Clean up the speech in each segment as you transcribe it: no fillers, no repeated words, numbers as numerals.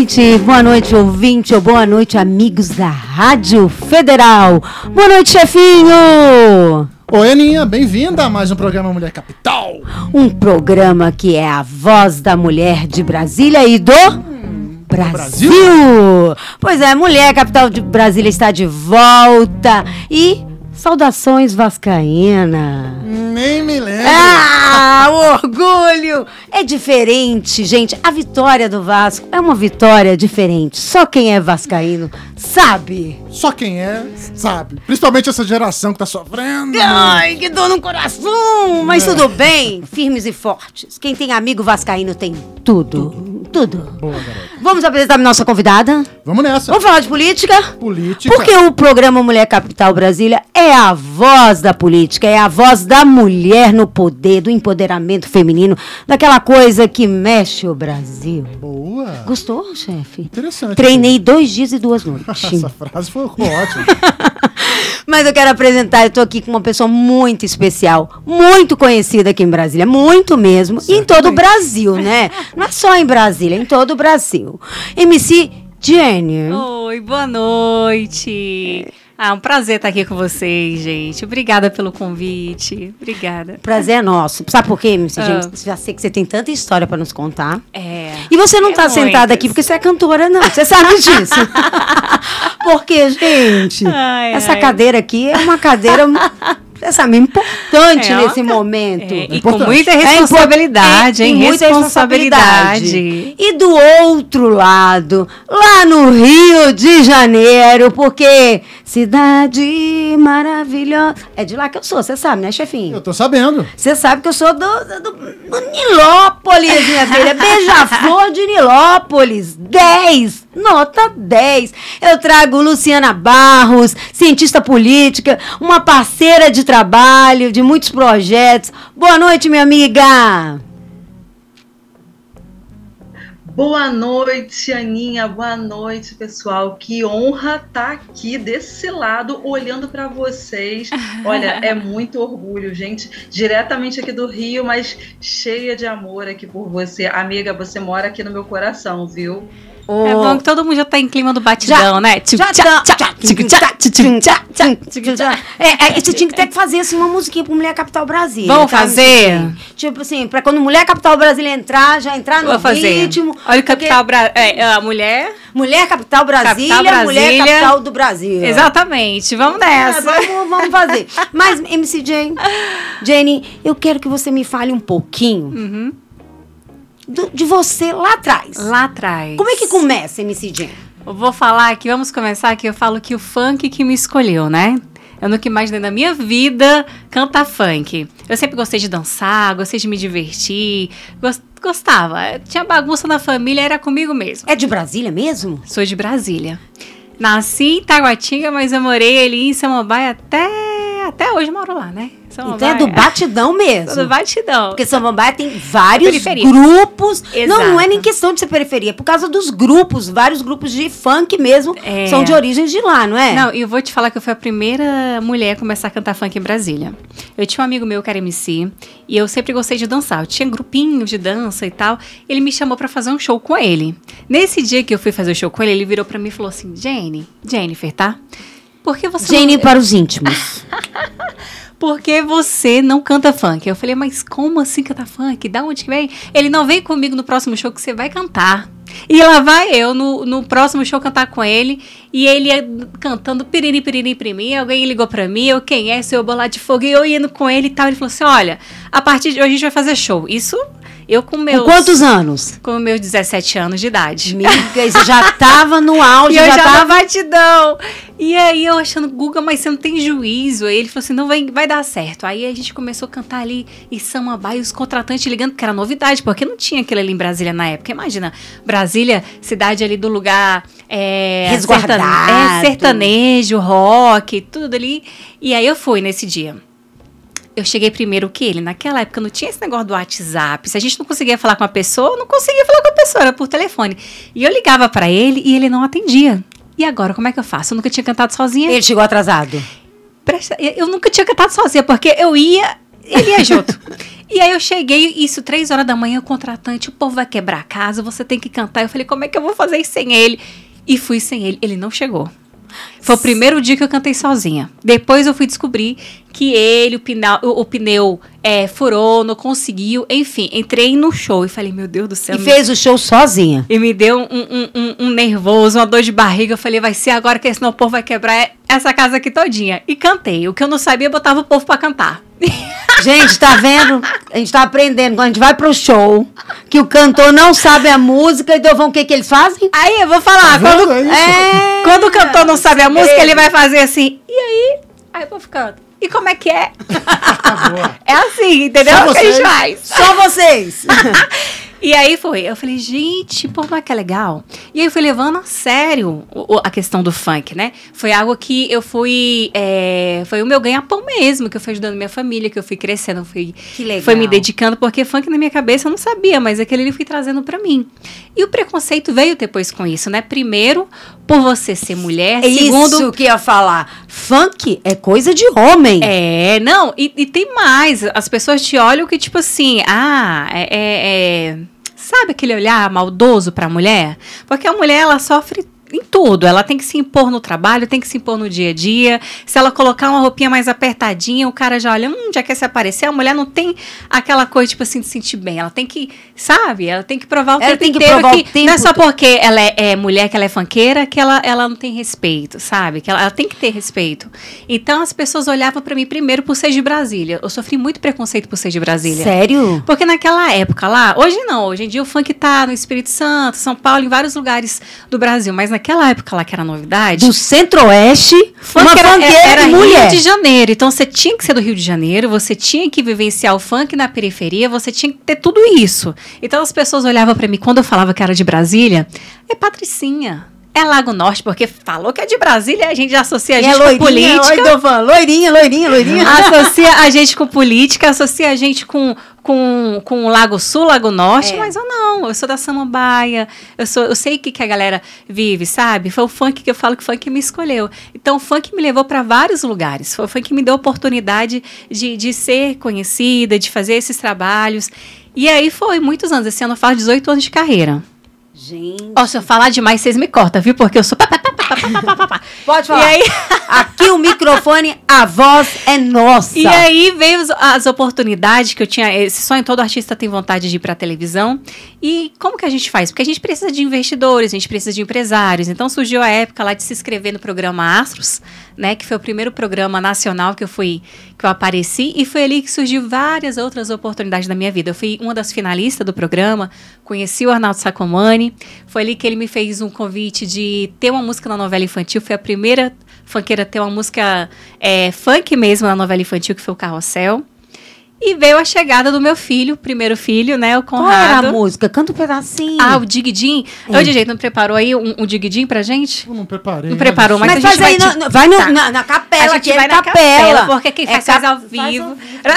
boa noite, ouvinte, ou boa noite, amigos da Rádio Federal. Boa noite, chefinho! Oi, Aninha, bem-vinda a mais um programa Mulher Capital. Um programa que é a voz da mulher de Brasília e do Brasil. Pois é, Mulher Capital de Brasília está de volta e saudações vascaína. Nem me lembro. Ah, o orgulho! É diferente, gente. A vitória do Vasco é uma vitória diferente. Só quem é vascaíno sabe. Só quem é, sabe. Principalmente essa geração que tá sofrendo. Ai, que dor no coração! Mas tudo bem, firmes e fortes. Quem tem amigo vascaíno tem tudo. Tudo. Boa, garota. Vamos apresentar a nossa convidada? Vamos nessa. Vamos falar de política? Política. Porque o programa Mulher Capital Brasília é a voz da política, é a voz da mulher no poder, do empoderamento feminino, daquela coisa que mexe o Brasil. Boa. Gostou, chefe? Interessante. Treinei 2 dias e 2 noites. Essa frase foi ótima. Mas eu quero apresentar, eu tô aqui com uma pessoa muito especial, muito conhecida aqui em Brasília, muito mesmo, e em todo o Brasil, né? Não é só em Brasília, é em todo o Brasil. MC Jenny. Oi, boa noite. Um prazer estar aqui com vocês, gente. Obrigada pelo convite. Obrigada. Prazer é nosso. Sabe por quê, MC Jenny? Já sei que você tem tanta história para nos contar. É. E você não tá sentada aqui porque você é cantora, não. Você sabe disso. Porque, gente, essa cadeira aqui é uma cadeira... Você sabe, importante nesse momento. E com muita responsabilidade, hein? Muita responsabilidade. E do outro lado, lá no Rio de Janeiro, porque cidade maravilhosa. É de lá que eu sou, você sabe, né, chefinho? Eu tô sabendo. Você sabe que eu sou do Nilópolis, minha filha. Beija-flor de Nilópolis. 10. Nota 10. Eu trago Luciana Barros, cientista política, uma parceira de trabalho, de muitos projetos. Boa noite, minha amiga. Boa noite, Aninha. Boa noite, pessoal. Que honra estar aqui desse lado, olhando para vocês. Olha, é muito orgulho, gente. Diretamente aqui do Rio, mas cheia de amor aqui por você. Amiga, você mora aqui no meu coração, viu? É bom que todo mundo já tá em clima do batidão, né? Você tinha que ter que fazer assim, uma musiquinha pro Mulher Capital Brasília. Vamos fazer? Tipo assim, pra quando Mulher Capital Brasília entrar, já entrar no ritmo. Olha o Capital a mulher. Mulher Capital Brasília, Mulher Capital do Brasil. Exatamente, vamos nessa. Vamos fazer. Mas, MC Jenny, eu quero que você me fale um pouquinho de você lá atrás. Lá atrás. Como é que começa, MC Jenny? Eu vou falar aqui, vamos começar aqui. Eu falo que o funk que me escolheu, né? Eu nunca imaginei na minha vida cantar funk. Eu sempre gostei de dançar, gostei de me divertir, gostava. Tinha bagunça na família, era comigo mesmo. É de Brasília mesmo? Sou de Brasília. Nasci em Taguatinga, mas eu morei ali em Samambaia até hoje moro lá, né? Então é do batidão mesmo. Do batidão. Porque Samambaia tem vários grupos. Não é nem questão de ser periferia. É por causa dos grupos, vários grupos de funk mesmo, são de origens de lá, não é? Não, e eu vou te falar que eu fui a primeira mulher a começar a cantar funk em Brasília. Eu tinha um amigo meu que era MC, e eu sempre gostei de dançar. Eu tinha grupinhos de dança e tal. Ele me chamou pra fazer um show com ele. Nesse dia que eu fui fazer o show com ele, ele virou pra mim e falou assim, Jennifer, tá? Por que você Jenny para os íntimos. Por que você não canta funk? Eu falei, mas como assim cantar funk? Da onde que vem? Ele não vem comigo no próximo show que você vai cantar. E lá vai eu no próximo show cantar com ele. E ele cantando piriri, piriri, piriri. Alguém ligou pra mim, quem é? Seu Bolar de Fogo. E eu indo com ele e tal. Ele falou assim, olha, a partir de hoje a gente vai fazer show. Isso... Eu com meus... Com quantos anos? Com meus 17 anos de idade. Amiga, você já tava no auge. E eu já tava batidão. E aí eu achando, Guga, mas você não tem juízo. Aí ele falou assim, não vai dar certo. Aí a gente começou a cantar ali em Samambaia, os contratantes ligando, que era novidade, porque não tinha aquilo ali em Brasília na época. Imagina, Brasília, cidade ali do lugar... resguardado. Sertanejo, rock, tudo ali. E aí eu fui nesse dia. Eu cheguei primeiro que ele. Naquela época não tinha esse negócio do WhatsApp. Se a gente não conseguia falar com a pessoa, não conseguia falar com a pessoa, era por telefone. E eu ligava pra ele e ele não atendia. E agora, como é que eu faço? Eu nunca tinha cantado sozinha. Ele chegou atrasado? Eu nunca tinha cantado sozinha, porque eu ia... Ele ia junto. E aí eu cheguei, isso, 3 horas da manhã, o contratante, o povo vai quebrar a casa, você tem que cantar. Eu falei, como é que eu vou fazer isso sem ele? E fui sem ele. Ele não chegou. Foi o primeiro dia que eu cantei sozinha. Depois eu fui descobrir que ele, o pneu furou, não conseguiu. Enfim, entrei no show e falei, meu Deus do céu. E fez o show sozinha. E me deu um nervoso, uma dor de barriga. Eu falei, vai ser agora que senão o povo vai quebrar essa casa aqui todinha. E cantei. O que eu não sabia, eu botava o povo pra cantar. Gente, tá vendo? A gente tá aprendendo. Quando a gente vai pro show, que o cantor não sabe a música, então o que eles fazem? Aí eu vou falar, Tá quando, vendo? É isso. quando o cantor não sabe a música, ele vai fazer assim, e aí? Aí o povo canta. E como é que é? É assim, entendeu? Só O que a gente vocês? faz. Só vocês. E aí foi, eu falei, gente, pô, não é que é legal? E aí eu fui levando a sério a questão do funk, né? Foi algo que eu fui, foi o meu ganha-pão mesmo, que eu fui ajudando minha família, que eu fui crescendo, Que legal. fui me dedicando, porque funk na minha cabeça eu não sabia, mas aquele ali eu fui trazendo pra mim. E o preconceito veio depois com isso, né? Primeiro, por você ser mulher, É segundo... isso que eu ia falar. Funk é coisa de homem. Não, e tem mais, as pessoas te olham que tipo assim, sabe aquele olhar maldoso pra mulher? Porque a mulher, ela sofre em tudo. Ela tem que se impor no trabalho, tem que se impor no dia a dia. Se ela colocar uma roupinha mais apertadinha, o cara já olha, já quer se aparecer. A mulher não tem aquela coisa, tipo assim, de se sentir bem. Ela tem que, sabe? Ela tem que provar o tempo inteiro que não é só porque ela é mulher, que ela é funkeira, que ela não tem respeito, sabe? Que ela tem que ter respeito. Então, as pessoas olhavam pra mim primeiro por ser de Brasília. Eu sofri muito preconceito por ser de Brasília. Sério? Porque naquela época lá, hoje não, hoje em dia o funk tá no Espírito Santo, São Paulo, em vários lugares do Brasil, mas naquela época lá que era novidade, Do Centro-Oeste, funk uma funkeira era de mulher. Rio de Janeiro, então você tinha que ser do Rio de Janeiro, você tinha que vivenciar o funk na periferia, você tinha que ter tudo isso. Então as pessoas olhavam pra mim, quando eu falava que era de Brasília, é Patricinha. É Lago Norte, porque falou que é de Brasília, a gente já associa a gente com política. Loirinha. Associa a gente com política, associa a gente com o Lago Sul, Lago Norte, mas eu não, eu sou da Samambaia, eu sei o que a galera vive, sabe? Foi o funk que eu falo que o funk me escolheu. Então o funk me levou para vários lugares, foi o funk que me deu a oportunidade de ser conhecida, de fazer esses trabalhos. E aí foi muitos anos, esse ano eu faço 18 anos de carreira. Gente. Ó, se eu falar demais, vocês me cortam, viu? Porque eu sou... Pode falar. E aí... Aqui o microfone, a voz é nossa. E aí veio as oportunidades que eu tinha. Esse sonho, todo artista tem vontade de ir para a televisão. E como que a gente faz? Porque a gente precisa de investidores, a gente precisa de empresários. Então surgiu a época lá de se inscrever no programa Astros, né? Que foi o primeiro programa nacional que eu apareci. E foi ali que surgiu várias outras oportunidades da minha vida. Eu fui uma das finalistas do programa, conheci o Arnaldo Sacomani. Foi ali que ele me fez um convite de ter uma música na novela infantil. Foi a primeira funkeira a ter uma música funk mesmo na novela infantil, que foi o Carrossel. E veio a chegada do meu filho, primeiro filho, né, o Conrado. Qual era a música? Canta um pedacinho. O Dig-Din. Ô, DJ, não preparou aí um Dig-Din pra gente? Eu não preparei. Não preparou, mas a gente faz aí, vai Tá. na capela, A gente que vai é na capela. porque quem faz ao vivo.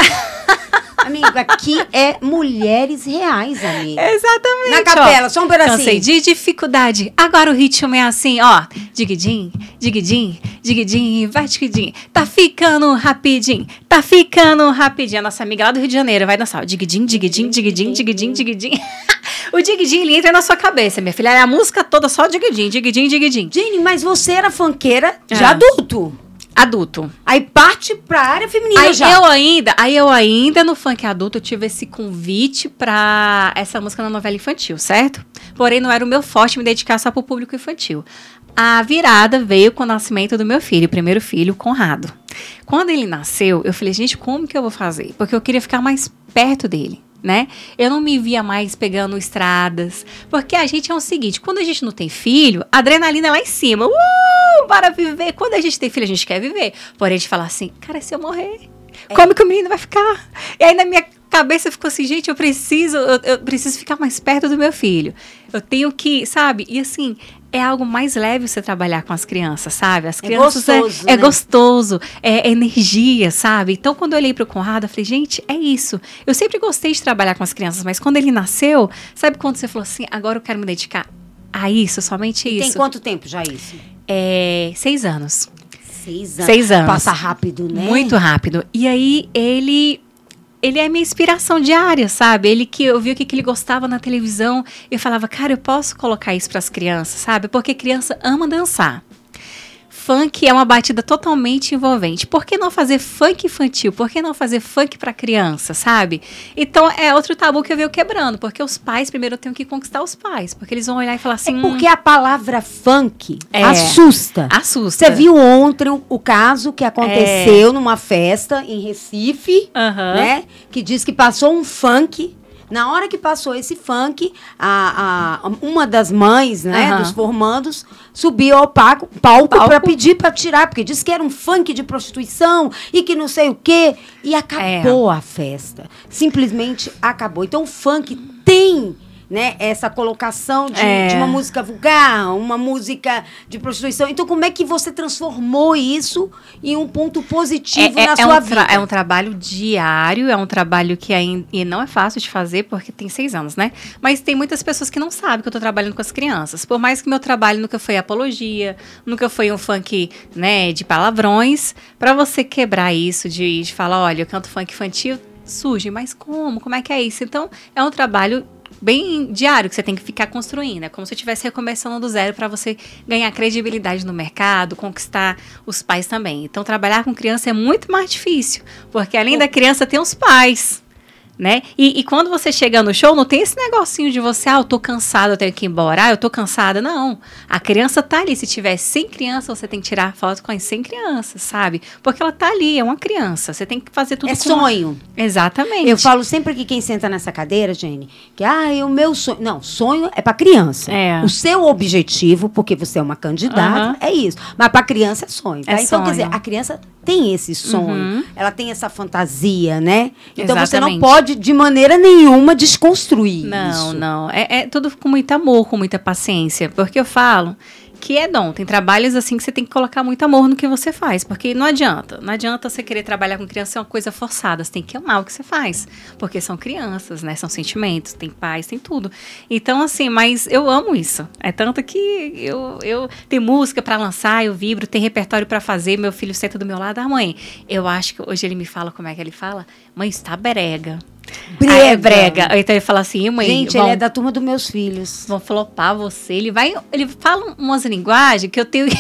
Amiga, aqui é mulheres reais, amiga. Exatamente. Na capela, só um pedacinho. Cansei de dificuldade. Agora o ritmo é assim, ó. Dig-din, dig-din, dig-din, vai dig-din. Tá ficando rapidinho, tá ficando rapidinho. A nossa amiga lá do Rio de Janeiro vai dançar. Dig-din, dig-din, dig-din, dig-din, dig-din. O dig-din, ele entra na sua cabeça, minha filha. É a música toda só dig-din, dig-din, dig-din. Jenny, mas você era funkeira de É. adulto. Adulto. Aí parte pra área feminina Aí já. eu ainda no funk adulto eu tive esse convite pra essa música na novela infantil, certo? Porém, não era o meu forte me dedicar só pro público infantil. A virada veio com o nascimento do meu filho, o primeiro filho, Conrado. Quando ele nasceu, eu falei, gente, como que eu vou fazer? Porque eu queria ficar mais perto dele, né? Eu não me via mais pegando estradas, porque a gente é o seguinte, quando a gente não tem filho, a adrenalina é lá em cima, para viver. Quando a gente tem filho, a gente quer viver. Porém, a gente fala assim, cara, se eu morrer, como que o menino vai ficar? E aí na minha cabeça ficou assim, gente, eu preciso ficar mais perto do meu filho. Eu tenho que, sabe? E assim, é algo mais leve você trabalhar com as crianças, sabe? As crianças gostoso, é né? gostoso, é energia, sabe? Então, quando eu olhei pro Conrado, eu falei, gente, é isso. Eu sempre gostei de trabalhar com as crianças, mas quando ele nasceu, sabe quando você falou assim, agora eu quero me dedicar a isso, somente E isso? tem quanto tempo já isso? 6 anos. 6 anos. 6 anos. Passa rápido, né? Muito rápido. E aí, ele ele é minha inspiração diária, sabe? Ele que eu vi o que ele gostava na televisão, eu falava, cara, eu posso colocar isso para as crianças, sabe? Porque criança ama dançar. Funk é uma batida totalmente envolvente. Por que não fazer funk infantil? Por que não fazer funk para criança, sabe? Então, é outro tabu que eu venho quebrando. Porque os pais, primeiro, eu tenho que conquistar os pais. Porque eles vão olhar e falar assim... É porque a palavra funk assusta. Assusta. Você viu ontem o caso que aconteceu numa festa em Recife, né? Que diz que passou um funk... Na hora que passou esse funk, uma das mães, né, dos formandos, subiu ao palco para pedir para tirar, porque disse que era um funk de prostituição e que não sei o quê. E acabou a festa. Simplesmente acabou. Então, o funk tem... né, essa colocação de uma música vulgar, uma música de prostituição. Então, como é que você transformou isso em um ponto positivo na sua vida? É um trabalho diário, é um trabalho que ainda e não é fácil de fazer, porque tem 6 anos, né? Mas tem muitas pessoas que não sabem que eu estou trabalhando com as crianças. Por mais que meu trabalho nunca foi apologia, nunca foi um funk, né, de palavrões, para você quebrar isso, de falar, olha, eu canto funk infantil, surge, mas como? Como é que é isso? Então, é um trabalho bem diário que você tem que ficar construindo. É como se eu estivesse recomeçando do zero para você ganhar credibilidade no mercado, conquistar os pais também. Então, trabalhar com criança é muito mais difícil, porque além da criança tem os pais, né? E quando você chega no show, não tem esse negocinho de você, eu tô cansada, eu tenho que ir embora, eu tô cansada. Não, a criança tá ali. Se tiver 100 crianças, você tem que tirar foto com as 100 crianças, sabe? Porque ela tá ali, é uma criança. Você tem que fazer tudo sonho. Exatamente. Eu falo sempre que quem senta nessa cadeira, Jenny, que o meu sonho... Não, sonho é pra criança. O seu objetivo, porque você é uma candidata, é isso. Mas pra criança é sonho, tá? Então, quer dizer, a criança tem esse sonho, ela tem essa fantasia, né? Então, você não pode, de maneira nenhuma, desconstruir isso. Não. É tudo com muito amor, com muita paciência. Porque eu falo que é dom. Tem trabalhos assim que você tem que colocar muito amor no que você faz. Porque não adianta. Não adianta você querer trabalhar com criança, é uma coisa forçada. Você tem que amar o que você faz. Porque são crianças, né? São sentimentos, tem pais, tem tudo. Então, assim, mas eu amo isso. É tanto que eu tenho música pra lançar, eu vibro, tem repertório pra fazer. Meu filho senta do meu lado. Mãe, eu acho que hoje ele me fala, como é que ele fala? Mãe, está brega. Brega. Então ele fala assim, mãe... Gente, ele é da turma dos meus filhos. Vão flopar você. Ele fala umas linguagens que eu tenho...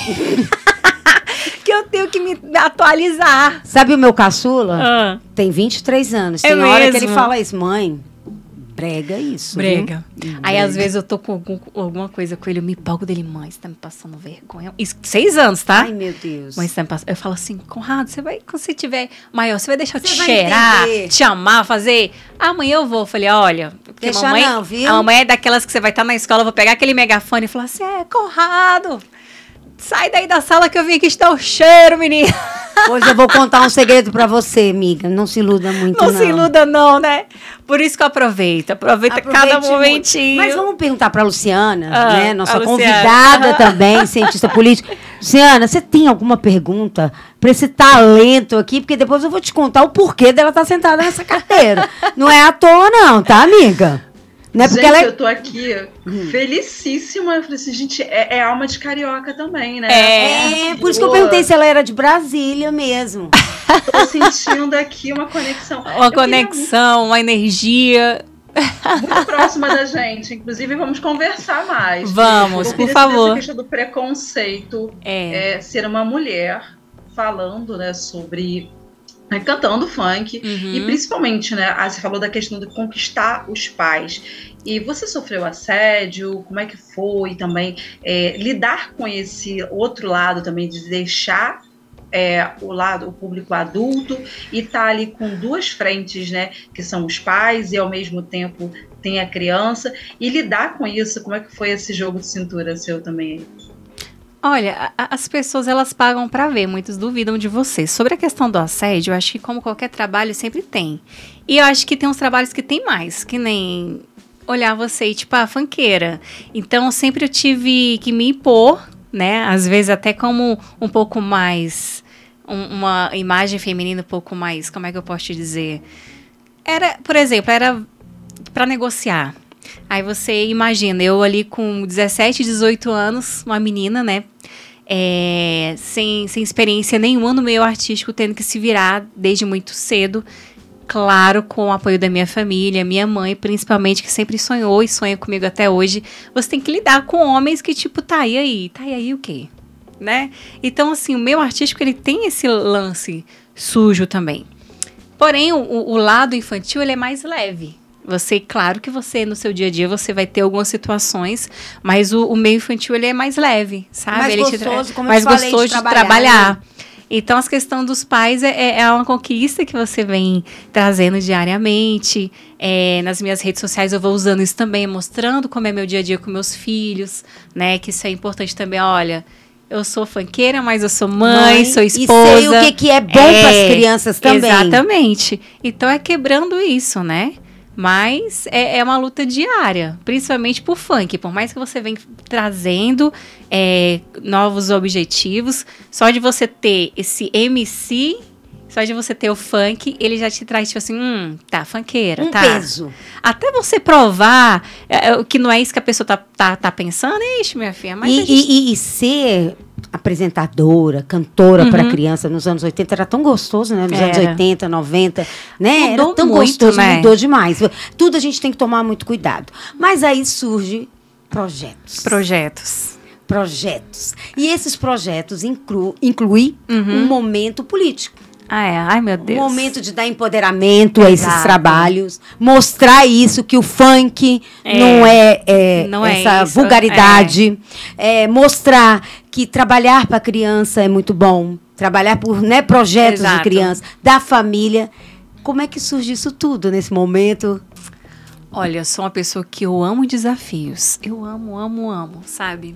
que eu tenho que me atualizar. Sabe o meu caçula? Tem 23 anos. Tem hora que ele fala isso. Mãe, brega isso. Brega. Aí, às vezes, eu tô com alguma coisa com ele, eu me empolgo dele. Mãe, você tá me passando vergonha. Isso, 6 anos, tá? Ai, meu Deus. Mãe, você tá me passando... Eu falo assim, Conrado, quando você tiver maior, você vai deixar eu te cheirar, te amar, fazer... Amanhã eu vou. Eu falei, olha... Deixa mamãe, não, viu? A mamãe é daquelas que você vai estar na escola, eu vou pegar aquele megafone e falar assim, Conrado... Sai daí da sala que eu vim aqui te dar o cheiro, menina. Hoje eu vou contar um segredo pra você, amiga. Não se iluda muito, não. Não se iluda, não, né? Por isso que aproveita cada momentinho. Mas vamos perguntar pra Luciana, né? Nossa convidada também, cientista política. Luciana, você tem alguma pergunta pra esse talento aqui? Porque depois eu vou te contar o porquê dela estar sentada nessa cadeira. Não é à toa, não, tá, amiga? Não é porque eu tô aqui felicíssima. Eu falei assim, gente, é alma de carioca também, né? Por isso que eu perguntei se ela era de Brasília mesmo. Tô sentindo aqui uma conexão. Uma energia. Muito próxima da gente. Inclusive, vamos conversar mais. Vamos, por favor. Essa questão do preconceito, ser uma mulher falando, né, sobre... cantando funk, e principalmente, né, você falou da questão de conquistar os pais, e você sofreu assédio, como é que foi também lidar com esse outro lado também, de deixar o público adulto e tá ali com duas frentes, né, que são os pais e ao mesmo tempo tem a criança, e lidar com isso, como é que foi esse jogo de cintura seu também? Olha, as pessoas, elas pagam pra ver, muitos duvidam de você. Sobre a questão do assédio, eu acho que como qualquer trabalho, sempre tem. E eu acho que tem uns trabalhos que tem mais, que nem olhar você e tipo, funkeira. Então, sempre eu tive que me impor, né? Às vezes até como um pouco mais, uma imagem feminina um pouco mais, como é que eu posso te dizer? Por exemplo, era pra negociar. Aí você imagina, eu ali com 17, 18 anos, uma menina, né? Sem experiência nenhuma no meio artístico, tendo que se virar desde muito cedo. claro, com o apoio da minha família, minha mãe, principalmente, que sempre sonhou e sonha comigo até hoje. Você tem que lidar com homens que, tipo, tá, e aí? Tá, e aí o quê? Né? Então, assim, o meu artístico, ele tem esse lance sujo também. Porém, o lado infantil, ele é mais leve. Claro que você, no seu dia a dia, você vai ter algumas situações, mas o meio infantil, ele é mais leve, sabe? Mais ele gostoso, como mais eu falei, gostoso de trabalhar. Né? Então, as questões dos pais é uma conquista que você vem trazendo diariamente. Nas minhas redes sociais eu vou usando isso também, mostrando como é meu dia a dia com meus filhos, né? Que isso é importante também, olha... Eu sou funkeira, mas eu sou mãe, sou esposa. E sei o que é bom para as crianças também. Exatamente. Então, é quebrando isso, né? Mas é uma luta diária, principalmente por funk. Por mais que você venha trazendo novos objetivos, só de você ter esse MC, só de você ter o funk, ele já te traz, tipo assim, tá, funkeira, tá. Peso. Até você provar que não é isso que a pessoa tá pensando, ixi, minha filha. Mas e ser apresentadora, cantora para criança nos anos 80 era tão gostoso, né? Nos anos 80, 90, né? Mudou era tão muito, gostoso, né? Mudou demais. Tudo a gente tem que tomar muito cuidado. Mas aí surge projetos. E esses projetos incluem um momento político. Ai, meu Deus. Um momento de dar empoderamento a esses trabalhos, mostrar isso, que o funk não é essa isso, vulgaridade, mostrar que trabalhar para a criança é muito bom, trabalhar por projetos de criança, da família. Como é que surge isso tudo nesse momento? Olha, eu sou uma pessoa que eu amo desafios. Eu amo, sabe?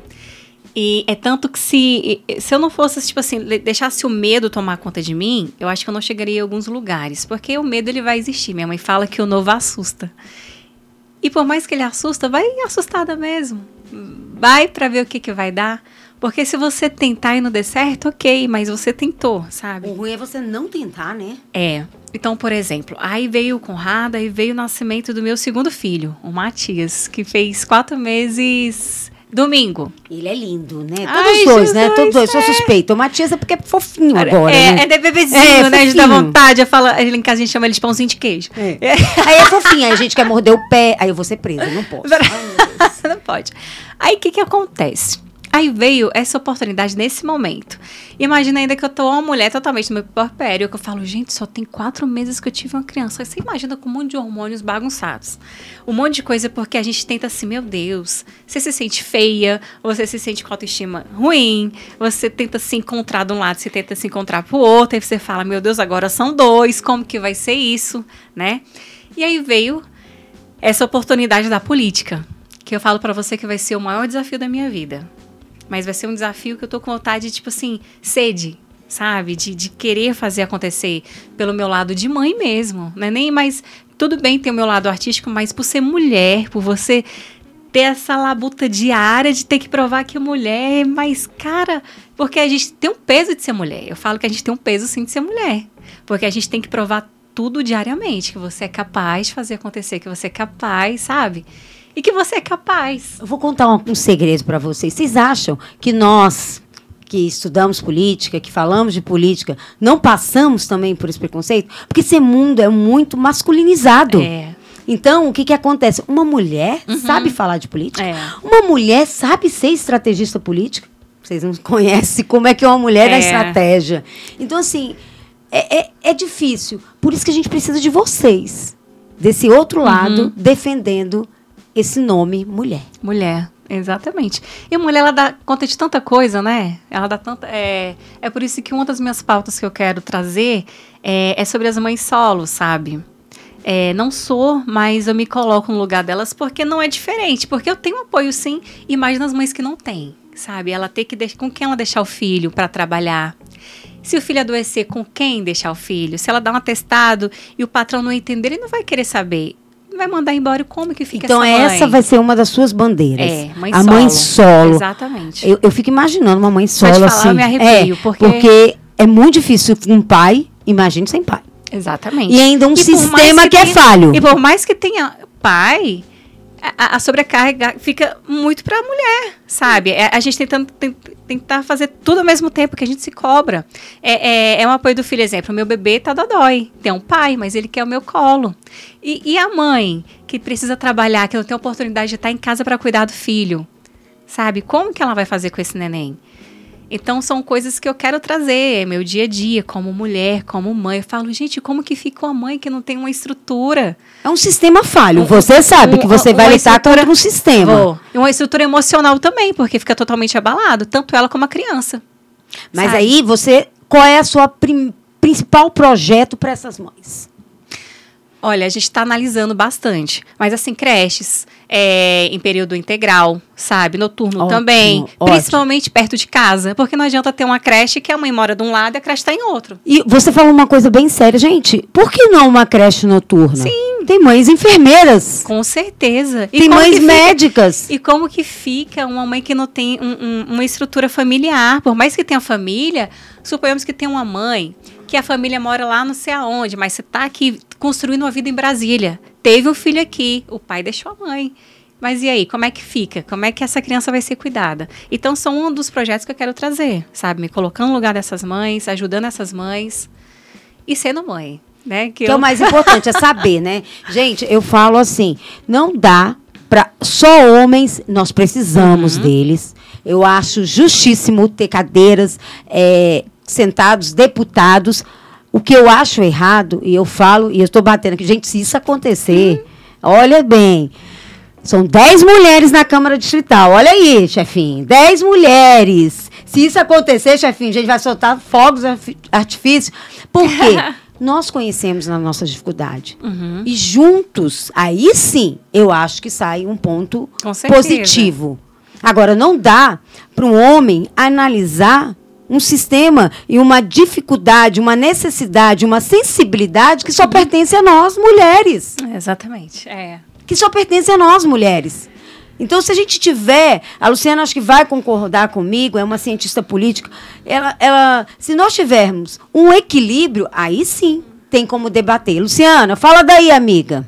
E é tanto que se eu não fosse, tipo assim, deixasse o medo tomar conta de mim, eu acho que eu não chegaria em alguns lugares. Porque o medo, ele vai existir. Minha mãe fala que o novo assusta. E por mais que ele assusta, vai assustada mesmo. Vai pra ver o que vai dar. Porque se você tentar e não der certo, ok, mas você tentou, sabe? O ruim é você não tentar, né? Então, por exemplo, aí veio o Conrado, aí veio o nascimento do meu segundo filho, o Matias, que fez 4 meses... Domingo. Ele é lindo, né? Todos os dois, né? Todos dois. Sou suspeita. O Matias é porque é fofinho agora, né? É de bebezinho, né? A gente dá vontade. Em casa a gente chama ele de pãozinho de queijo. Aí é fofinho. Aí a gente quer morder o pé. Aí eu vou ser presa. Não posso. Não pode. Aí o que acontece? Aí veio essa oportunidade nesse momento. Imagina ainda que eu tô uma mulher totalmente no meu puerpério, que eu falo, gente, só tem 4 meses que eu tive uma criança. Aí você imagina com um monte de hormônios bagunçados. Um monte de coisa porque a gente tenta assim, meu Deus, você se sente feia, você se sente com autoestima ruim, você tenta se encontrar de um lado, você tenta se encontrar pro outro, aí você fala, meu Deus, agora são 2, como que vai ser isso, né? E aí veio essa oportunidade da política, que eu falo pra você que vai ser o maior desafio da minha vida. Mas vai ser um desafio que eu tô com vontade de, tipo assim, sede, sabe? De querer fazer acontecer pelo meu lado de mãe mesmo. Não é nem mais... Tudo bem ter o meu lado artístico, mas por ser mulher, por você ter essa labuta diária de ter que provar que mulher é mais cara. Porque a gente tem um peso de ser mulher. Eu falo que a gente tem um peso, sim, de ser mulher. Porque a gente tem que provar tudo diariamente. Que você é capaz de fazer acontecer, que você é capaz, sabe? E que você é capaz. Eu vou contar um segredo para vocês. Vocês acham que nós, que estudamos política, que falamos de política, não passamos também por esse preconceito? Porque esse mundo é muito masculinizado. Então, o que acontece? Uma mulher sabe falar de política. Uma mulher sabe ser estrategista política. Vocês não conhecem como é que é uma mulher na estratégia. Então, assim, é difícil. Por isso que a gente precisa de vocês. Desse outro lado, defendendo esse nome, mulher. Mulher, exatamente. E a mulher, ela dá conta de tanta coisa, né? Ela dá tanta... É por isso que uma das minhas pautas que eu quero trazer é sobre as mães solo, sabe? Não sou, mas eu me coloco no lugar delas porque não é diferente. Porque eu tenho apoio, sim. Imagina as mães que não têm, sabe? Ela tem que... Com quem ela deixar o filho para trabalhar? Se o filho adoecer, com quem deixar o filho? Se ela dá um atestado e o patrão não entender, ele não vai querer saber. Vai mandar embora, como que fica então, essa mãe? Essa vai ser uma das suas bandeiras. Mãe a solo. Mãe solo. Exatamente. Eu fico imaginando uma mãe solo Pode assim. falar, eu me arrepio, porque é muito difícil um pai, imagine sem pai. Exatamente. E ainda um sistema que é falho. E por mais que tenha pai, a sobrecarga fica muito para a mulher, sabe? A gente tentando tentar fazer tudo ao mesmo tempo que a gente se cobra. É um apoio do filho, exemplo. O meu bebê tá dodói. Tem um pai, mas ele quer o meu colo. E a mãe, que precisa trabalhar, que não tem oportunidade de estar em casa para cuidar do filho, sabe? Como que ela vai fazer com esse neném? Então, são coisas que eu quero trazer, meu dia a dia, como mulher, como mãe. Eu falo, gente, como que fica uma mãe que não tem uma estrutura? É um sistema falho. Você sabe que você vai lidar contra um sistema. E uma estrutura emocional também, porque fica totalmente abalado, tanto ela como a criança. Mas sabe? aí, qual é a sua principal projeto para essas mães? Olha, a gente está analisando bastante. Mas, assim, creches em período integral, sabe? Noturno também. Ótimo. Principalmente perto de casa. Porque não adianta ter uma creche que a mãe mora de um lado e a creche está em outro. E você falou uma coisa bem séria. Gente, por que não uma creche noturna? Sim. Tem mães enfermeiras. Com certeza. Tem mães médicas. E como que fica uma mãe que não tem uma estrutura familiar? Por mais que tenha família, suponhamos que tem uma mãe que a família mora lá não sei aonde, mas você está aqui construindo uma vida em Brasília. Teve um filho aqui, o pai deixou a mãe. Mas e aí, como é que fica? Como é que essa criança vai ser cuidada? Então, são um dos projetos que eu quero trazer, sabe? Me colocando no lugar dessas mães, ajudando essas mães e sendo mãe, né? Que é o mais importante, é saber, né? Gente, eu falo assim, não dá para só homens, nós precisamos deles. Eu acho justíssimo ter cadeiras, sentados, deputados. O que eu acho errado, e eu falo, e eu estou batendo aqui, gente, se isso acontecer, olha bem, são 10 mulheres na Câmara Distrital, olha aí, chefinho, 10 mulheres. Se isso acontecer, chefinho, a gente vai soltar fogos de artifício. Por quê? Nós conhecemos a nossa dificuldade. E juntos, aí sim, eu acho que sai um ponto positivo. Agora, não dá para um homem analisar um sistema e uma dificuldade, uma necessidade, uma sensibilidade que só pertence a nós, mulheres. Exatamente, Que só pertence a nós, mulheres. Então, se a gente tiver... A Luciana acho que vai concordar comigo, é uma cientista política. Se nós tivermos um equilíbrio, aí sim tem como debater. Luciana, fala daí, amiga.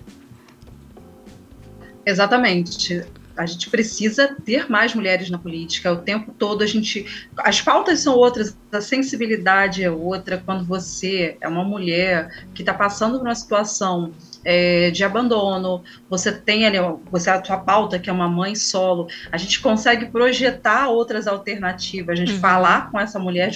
Exatamente. A gente precisa ter mais mulheres na política. O tempo todo as pautas são outras, a sensibilidade é outra. Quando você é uma mulher que está passando por uma situação de abandono, você tem ali, a tua pauta, que é uma mãe solo, a gente consegue projetar outras alternativas, a gente falar com essa mulher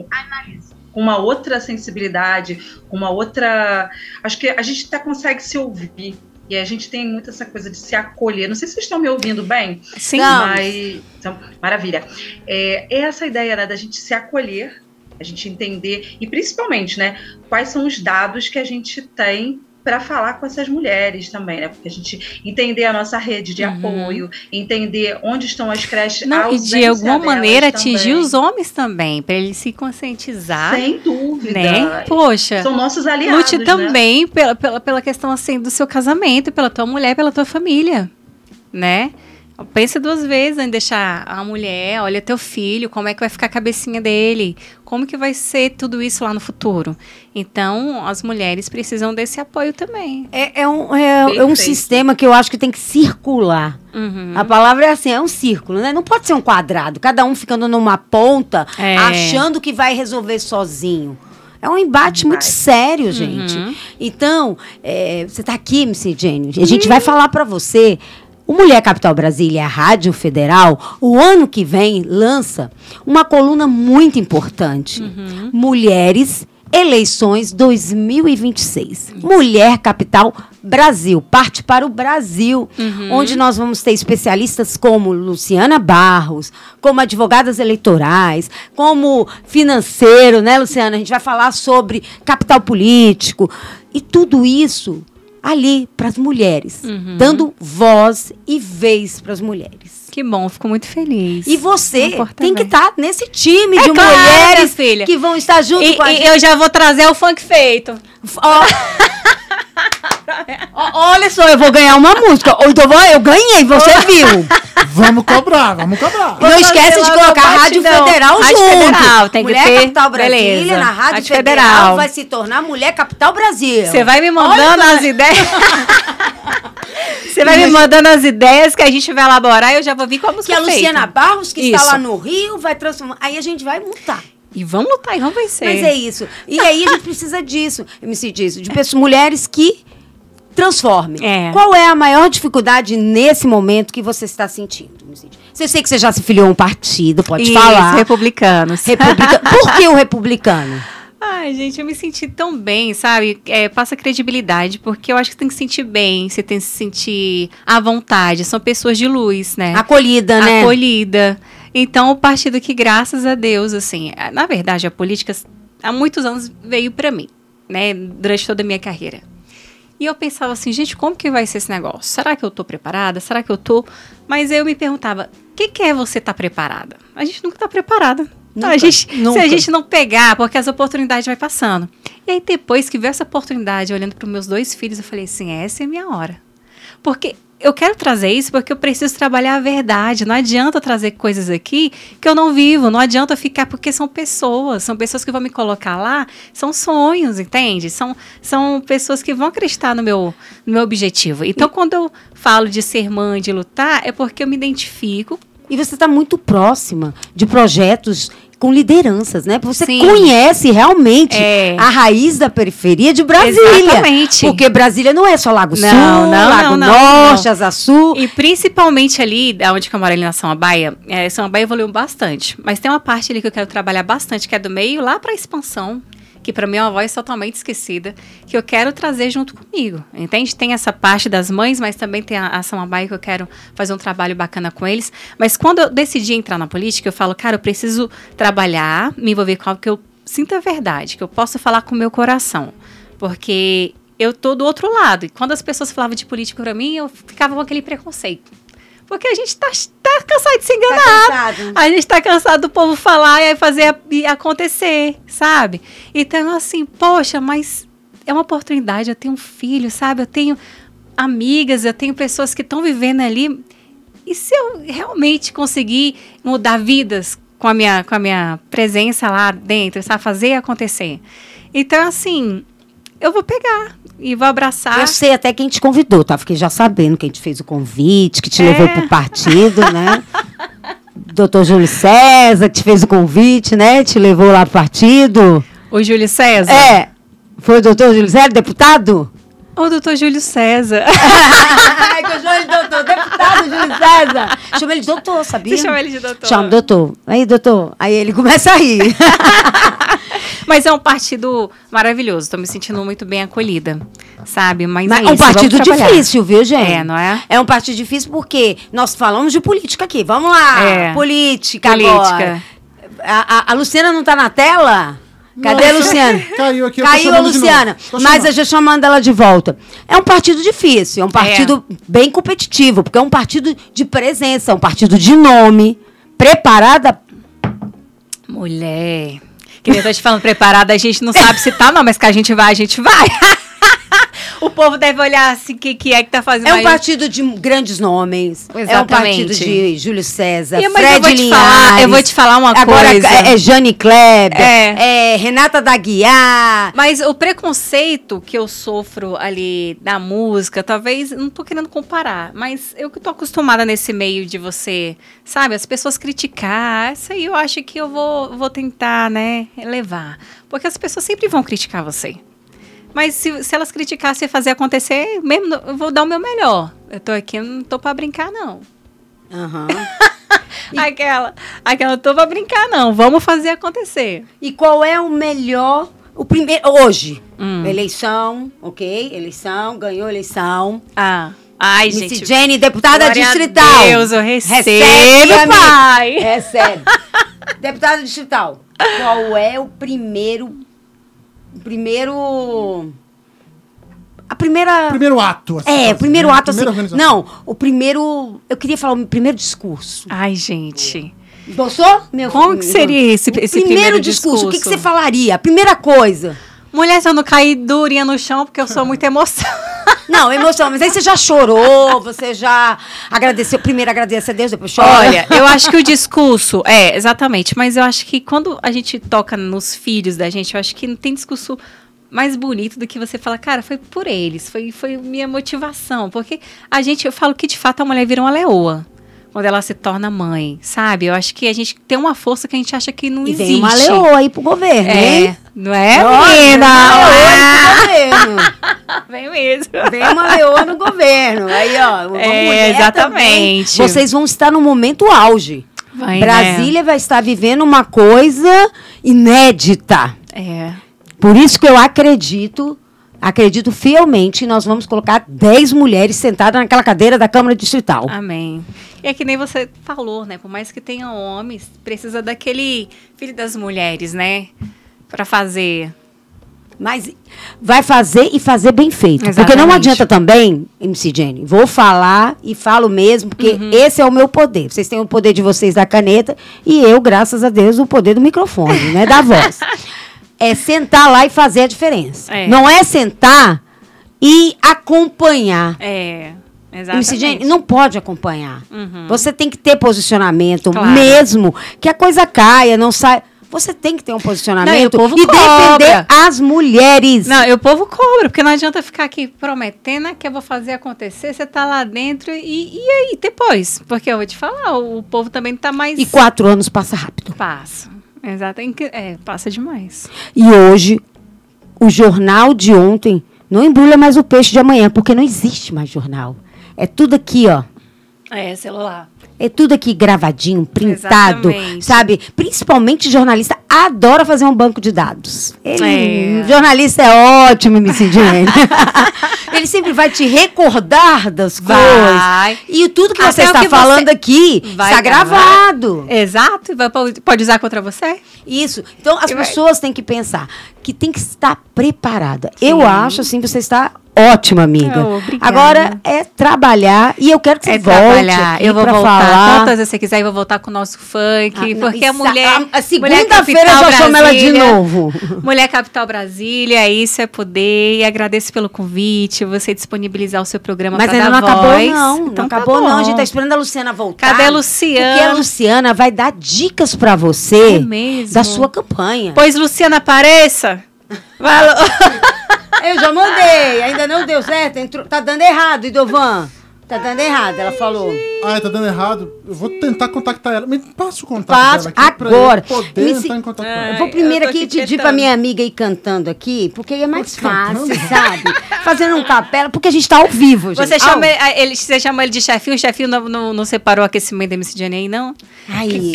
com uma outra sensibilidade, com uma outra... Acho que a gente até consegue se ouvir. E a gente tem muito essa coisa de se acolher. Não sei se vocês estão me ouvindo bem. Sim. Mas, então, maravilha. Essa ideia, né, da gente se acolher, a gente entender, e principalmente, né, quais são os dados que a gente tem para falar com essas mulheres também, né? Porque a gente entender a nossa rede de apoio, entender onde estão as creches, e de alguma maneira atingir os homens também, para eles se conscientizar. Sem dúvida. Né? Poxa, são nossos aliados. Lute também, né? pela questão assim do seu casamento, pela tua mulher, pela tua família, né? Pensa 2 vezes em deixar a mulher, olha teu filho, como é que vai ficar a cabecinha dele, como que vai ser tudo isso lá no futuro. Então, as mulheres precisam desse apoio também. É um sistema que eu acho que tem que circular. A palavra é assim, é um círculo, né? Não pode ser um quadrado, cada um ficando numa ponta, achando que vai resolver sozinho. É um embate muito sério, gente. Então, você está aqui, Missy Jane, a gente vai falar para você... O Mulher Capital Brasília, a Rádio Federal, o ano que vem lança uma coluna muito importante. Mulheres, Eleições 2026. Mulher Capital Brasil. Parte para o Brasil, onde nós vamos ter especialistas como Luciana Barros, como advogadas eleitorais, como financeiro, né, Luciana? A gente vai falar sobre capital político. E tudo isso... ali para as mulheres, dando voz e vez para as mulheres. Que bom, fico muito feliz. E você tem que estar nesse time de mulheres que vão estar junto com a gente. Eu já vou trazer o funk feito. Olha só, eu vou ganhar uma música. Eu ganhei, você viu. Vamos cobrar, vamos cobrar. Não esquece de colocar a Rádio Federal junto. Federal, tem que Mulher ter. Capital Brasília, Beleza. na Rádio Federal vai se tornar Mulher Capital Brasil. Você vai me mandando as ideias. Você vai me mandando as ideias que a gente vai elaborar e eu já vou vir com a música Que a Luciana Barros, que está Isso. lá no Rio, vai transformar. Aí a gente vai montar. E vamos lutar, e vamos vencer. Mas é isso. E aí a gente precisa disso, MC disso, de pessoas, mulheres que transformem. É. Qual é a maior dificuldade nesse momento que você está sentindo, MC? Eu sei que você já se filiou a um partido, pode Isso, falar. republicanos. Por que o republicano? Ai, gente, eu me senti tão bem, sabe? Passa credibilidade, porque eu acho que tem que se sentir bem, você tem que se sentir à vontade. São pessoas de luz, né? Acolhida, né? Acolhida. Então, o partido que, graças a Deus, assim, na verdade, a política há muitos anos veio pra mim, né? Durante toda a minha carreira. E eu pensava assim, gente, como que vai ser esse negócio? Será que eu tô preparada? Será que eu tô? Mas eu me perguntava, o que é você estar preparada? A gente nunca tá preparada. Nunca, Se nunca. a gente não pegar, porque as oportunidades vai passando. E aí, depois que veio essa oportunidade, olhando para os meus 2 filhos, eu falei assim, essa é a minha hora. Porque eu quero trazer isso porque eu preciso trabalhar a verdade. Não adianta trazer coisas aqui que eu não vivo. Não adianta ficar, porque são pessoas que vão me colocar lá. São sonhos, entende? São pessoas que vão acreditar no meu objetivo. Então, quando eu falo de ser mãe, de lutar, é porque eu me identifico. E você está muito próxima de projetos com lideranças, né? Você Sim. conhece realmente É. a raiz da periferia de Brasília. Exatamente. Porque Brasília não é só Lago Sul, Não, Lago não, Norte, não. Asa Sul. E principalmente ali, onde que eu moro ali na Samambaia, Samambaia evoluiu bastante. Mas tem uma parte ali que eu quero trabalhar bastante, que é do meio lá para a expansão, que para mim é uma voz totalmente esquecida, que eu quero trazer junto comigo, entende? Tem essa parte das mães, mas também tem a Samambaia que eu quero fazer um trabalho bacana com eles. Mas quando eu decidi entrar na política, eu falo, cara, eu preciso trabalhar, me envolver com algo que eu sinta a verdade, que eu possa falar com o meu coração. Porque eu tô do outro lado. E quando as pessoas falavam de política para mim, eu ficava com aquele preconceito. Porque a gente tá cansado de se enganar. Tá cansado. A gente tá cansado do povo falar e aí fazer acontecer, sabe? Então, assim, poxa, mas é uma oportunidade. Eu tenho um filho, sabe? Eu tenho amigas, eu tenho pessoas que estão vivendo ali. E se eu realmente conseguir mudar vidas com a minha presença lá dentro, sabe? Fazer acontecer. Então, assim, eu vou pegar e vou abraçar. Eu sei até quem te convidou, tá? Fiquei já sabendo quem te fez o convite, que te levou pro partido, né? Doutor Júlio César, que te fez o convite, né? Te levou lá pro partido. O Júlio César? É. Foi o doutor Júlio César, deputado? O doutor Júlio César. Ai, que eu chamo ele de doutor, deputado Júlio César. Chama ele de doutor, sabia? Você chama ele de doutor? Chama doutor. Aí, doutor. Aí ele começa a rir. Mas é um partido maravilhoso. Estou me sentindo muito bem acolhida, sabe? Mas é um isso, partido vamos trabalhar. difícil, viu, gente? É, não é? É um partido difícil porque nós falamos de política aqui. Vamos lá. É. Política Política. agora. A Luciana não tá na tela? Cadê a Nossa, Luciana? Caiu aqui, eu tô Caiu a chamando de Luciana. novo. Tô Mas chamando. eu já chamando ela de volta. É um partido difícil, é um partido bem competitivo, porque é um partido de presença, é um partido de nome, preparada. Mulher. Que nem eu tô te falando preparada, a gente não sabe se tá, não, mas que a gente vai, a gente vai. O povo deve olhar assim, que é que tá fazendo É um aí. partido de grandes nomes. É um Exatamente. partido de Júlio César, Mas Fred Linhares. eu vou te falar uma Agora coisa. é Jane Kleber, É. é Renata da Guiar. Mas o preconceito que eu sofro ali da música, talvez, não tô querendo comparar, mas eu que tô acostumada nesse meio de você, sabe, as pessoas criticar, isso aí eu acho que eu vou tentar, né, levar. Porque as pessoas sempre vão criticar você. Mas se elas criticassem e fazer acontecer, mesmo, eu vou dar o meu melhor. Eu tô aqui, eu não tô pra brincar, não. Aham. Aquela, eu tô pra brincar, não. Vamos fazer acontecer. E qual é o melhor, o primeiro, hoje, eleição, ok? Eleição, ganhou a eleição. Ai, Miss gente. Jenny, deputada glória a distrital. Deus, eu recebo, amiga. pai. Recebe. Deputada distrital, qual é o primeiro... Primeiro ato. assim, o primeiro né? ato, Primeira assim. organização. Não, o primeiro. Eu queria falar o primeiro discurso. Ai, gente. Gostou? Como que seria esse primeiro discurso? O que discurso? você falaria? A primeira coisa. Mulher, se eu não cair durinha no chão, porque eu sou muito emoção. Não, emoção, mas aí você já chorou, você já agradeceu. Primeiro agradece a Deus, depois chora. Olha, eu acho que o discurso, exatamente, mas eu acho que quando a gente toca nos filhos da gente, eu acho que não tem discurso mais bonito do que você falar, cara, foi por eles, foi minha motivação. Porque eu falo que de fato a mulher vira uma leoa quando ela se torna mãe, sabe? Eu acho que a gente tem uma força que a gente acha que não existe. E vem uma leoa aí pro governo, hein? Não é, menina? menina? Vem mesmo. Vem uma leoa no governo. Aí, ó, uma mulher exatamente. Também. Vocês vão estar no momento auge. Brasília vai estar vivendo uma coisa inédita. Por isso que eu acredito fielmente, nós vamos colocar 10 mulheres sentadas naquela cadeira da Câmara Distrital. Amém. E é que nem você falou, né? Por mais que tenha homens, precisa daquele filho das mulheres, né? Para fazer. Mas vai fazer e fazer bem feito. Exatamente. Porque não adianta também, MC Jenny, vou falar e falo mesmo, porque esse é o meu poder. Vocês têm o poder de vocês da caneta e eu, graças a Deus, o poder do microfone, né? Da voz. É sentar lá e fazer a diferença. Não é sentar e acompanhar. Exatamente. MC Jenny, não pode acompanhar. Você tem que ter posicionamento, mesmo que a coisa caia, não saia. Você tem que ter um posicionamento e defender as mulheres. Não, o povo cobra, porque não adianta ficar aqui prometendo que eu vou fazer acontecer, você tá lá dentro e aí depois? Porque eu vou te falar, o povo também tá mais... E 4 anos passa rápido. Passa, exato, passa demais. E hoje, o jornal de ontem não embrulha mais o peixe de amanhã, porque não existe mais jornal. É tudo aqui, ó. Celular. É tudo aqui gravadinho, printado, exatamente. Sabe? Principalmente jornalista adora fazer um banco de dados. Jornalista é ótimo, MC Jenny. Ele sempre vai te recordar das coisas. E tudo que você está falando aqui está gravado. Exato. Pode usar contra você? Isso. Então, as pessoas têm que pensar que tem que estar preparada. Sim. Eu acho, assim, você está ótima, amiga. Agora é trabalhar e eu quero que você volte aqui. Eu vou voltar falar. Quantas vezes você quiser, eu vou voltar com o nosso funk, porque a mulher... A segunda-feira eu já chamo ela de novo. Mulher Capital Brasília, isso é poder. E agradeço pelo convite, você disponibilizar o seu programa para dar voz. Mas ainda não acabou, não. Então, não acabou, não. A gente tá esperando a Luciana voltar. Cadê a Luciana? Porque a Luciana vai dar dicas para você da sua campanha. Pois, Luciana, apareça. Eu já mandei, ainda não deu certo. Tá dando errado, Idovan. Tá dando errado, ela falou. Tá dando errado. Eu vou tentar contactar ela. Me passa o contato dela aqui agora. Pra eu poder entrar em contato com ela. Eu vou primeiro aqui pedir pra minha amiga ir cantando aqui, porque é mais fácil, sabe? Fazendo um capela, porque a gente tá ao vivo, gente. Você chama ele de chefinho? O chefinho não separou o aquecimento da MC Jenny aí, não? Aí.